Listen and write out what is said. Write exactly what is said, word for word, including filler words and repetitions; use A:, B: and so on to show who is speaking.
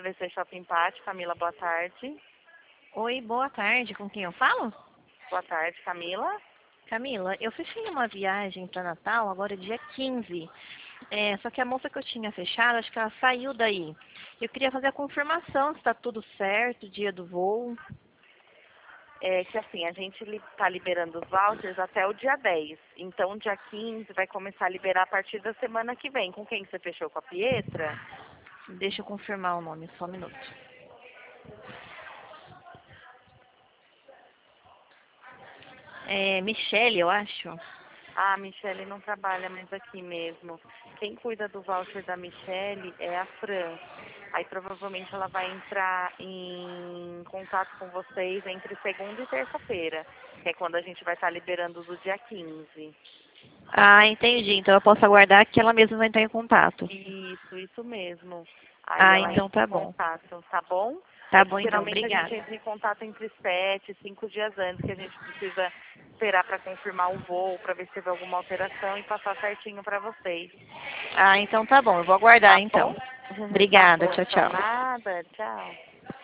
A: V C Shopping Pátio. Camila, boa tarde.
B: Oi, boa tarde. Com quem eu falo?
A: Boa tarde, Camila.
B: Camila, eu fechei uma viagem para Natal agora dia quinze. É, só que a moça que eu tinha fechado, acho que ela saiu daí. Eu queria fazer a confirmação se está tudo certo, dia do voo.
A: É que assim, a gente está liberando os vouchers até o dia dez. Então, dia quinze vai começar a liberar a partir da semana que vem. Com quem você fechou? Com a Pietra?
B: Deixa eu confirmar o nome, só um minuto. É Michele, eu acho.
A: Ah, a Michele não trabalha mais aqui mesmo. Quem cuida do voucher da Michele é a Fran. Aí provavelmente ela vai entrar em contato com vocês entre segunda e terça-feira, que é quando a gente vai estar liberando do dia quinze.
B: Ah, entendi. Então eu posso aguardar que ela mesma vai entrar em contato.
A: Isso, isso mesmo. Aí
B: Ah,
A: ela
B: então
A: entra em
B: tá bom.
A: contato, tá bom?
B: Tá
A: É que
B: bom então,
A: geralmente a gente
B: obrigada.
A: entra em contato entre sete, cinco dias antes, que a gente precisa esperar para confirmar o voo, para ver se teve alguma alteração e passar certinho para vocês.
B: Ah, então tá bom. Eu vou aguardar
A: Tá
B: então.
A: bom? Tá
B: Obrigada.
A: bom,
B: Tchau,
A: então
B: tchau.
A: nada. Tchau.